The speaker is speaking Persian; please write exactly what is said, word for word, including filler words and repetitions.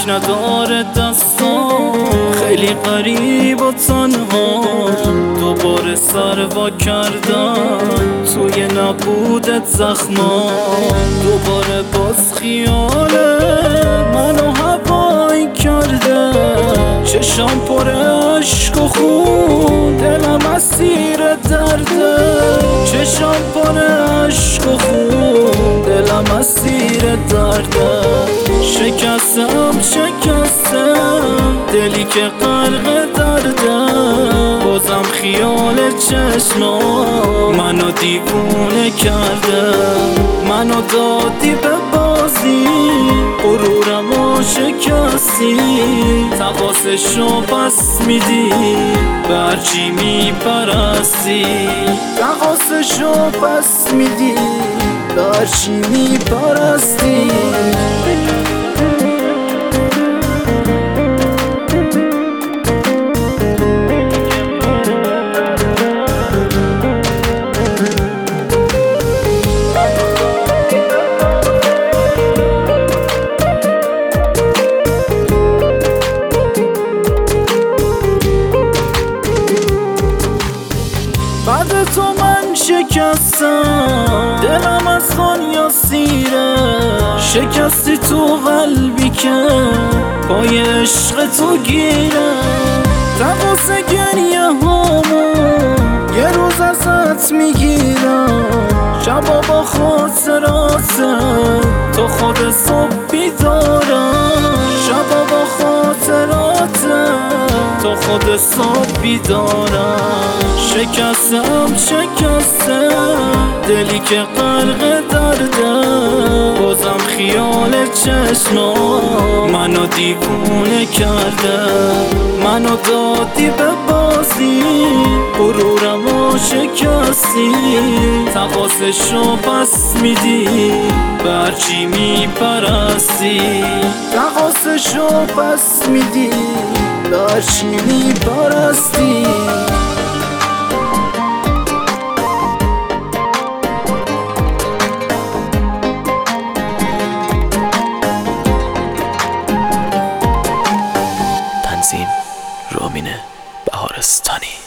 کش نداره دستان، خیلی غریب و تنها دوباره سر وا کردن توی نبودت زخمان. دوباره باز خیاله منو هوایی کرده، چشام پر عشق و خون، دلم اسیر درده. چشام پر عشق و خون، دلم اسیر درده. شکستم شکستم دلی که غرق درده، بازم خیال چشمام منو دیوونه کرده. منو دادی به بازی، غرورمو شکستی، تقاصشو پس میدی به هرچی میپرستی. تقاصشو پس میدی به هرچی میپرستی. بعد تو من شکستم، دلم از خانیا سیره. شکستی تو قلبی که پای عشق تو گیره. تقاص گریه هامو یه روز ازت میگیرم، شبا با خاطرات تو خود صبح بیدارم. شبا با خاطرات تو خود صبح بیدارم. شکستم شکستم دلی که غرق درده، بازم خیال چشمام منو دیوونه کرده. منو دادی به بازی، غرورمو شکستی، تقاصشو پس میدی به هرچی میپرستی. تقاصشو پس میدی به هرچی میپرستی. تنظیم رامین بهارستانی.